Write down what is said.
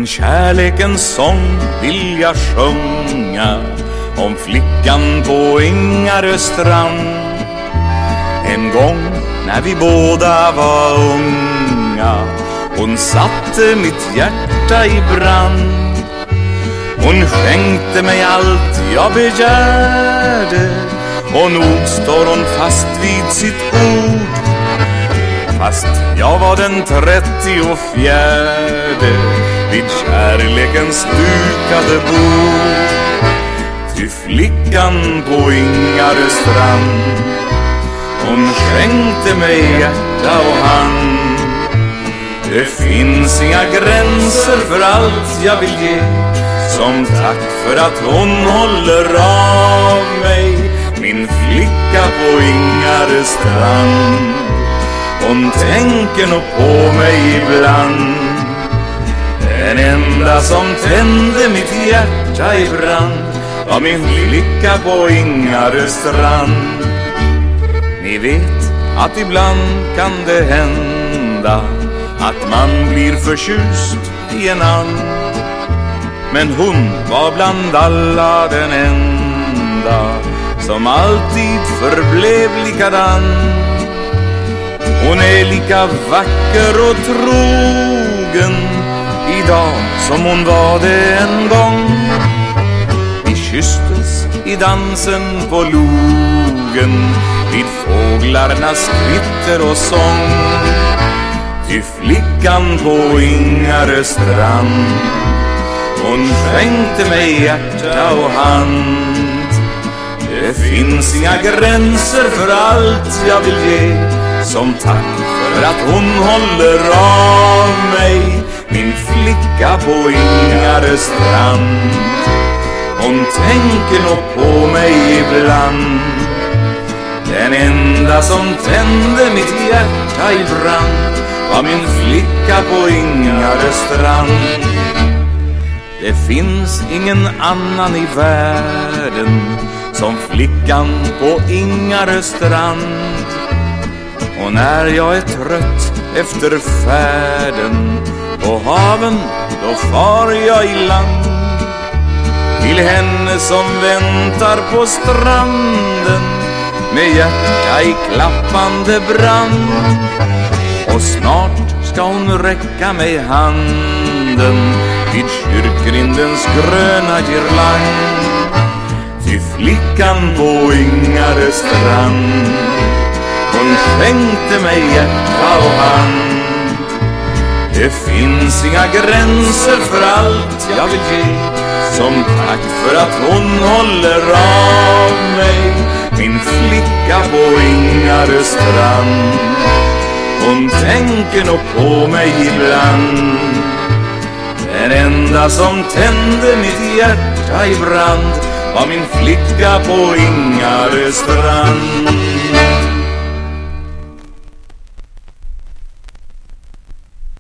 En kärlekens sång vill jag sjunga om flickan på Ingarö strand. En gång när vi båda var unga, hon satte mitt hjärta i brand. Hon skänkte mig allt jag begärde, och nog står hon fast vid sitt ord. Fast jag var den 34:e vid kärlekens dukade bord. Ty flickan på Ingarö strand, hon skänkte mig hjärta och hand. Det finns inga gränser för allt jag vill ge, som tack för att hon håller av mig. Min flicka på Ingarö strand, hon tänker nog på mig ibland. Den enda som tände mitt hjärta i brand var min flicka på Ingarö strand. Ni vet att ibland kan det hända att man blir förtjust i en annan, men hon var bland alla den enda som alltid förblev likadan. Hon är lika vacker och trogen idag som hon var det en gång. Vi kysstes i dansen på logen vid fåglarnas kvitter och sång. Ty flickan på Ingarö strand, hon skänkte mig hjärta och hand. Det finns inga gränser för allt jag vill ge, som tack för att hon håller av mig. Min flicka på Ingarö strand, hon tänker nog på mig ibland. Den enda som tände mitt hjärta i brand var min flicka på Ingarö strand. Det finns ingen annan i världen som flickan på Ingarö strand. Och när jag är trött efter färden på haven, då far jag i land till henne som väntar på stranden med hjärta i klappande brand. Och snart ska hon räcka mig handen vid kyrkrindens gröna girlang. Ty flickan på Ingarö strand, hon skänkte mig hjärta och hand. Det finns inga gränser för allt jag vill ge, som tack för att hon håller av mig. Min flicka på Ingarö strand, hon tänker nog på mig ibland. Den enda som tände mitt hjärta i brand var min flicka på Ingarö strand.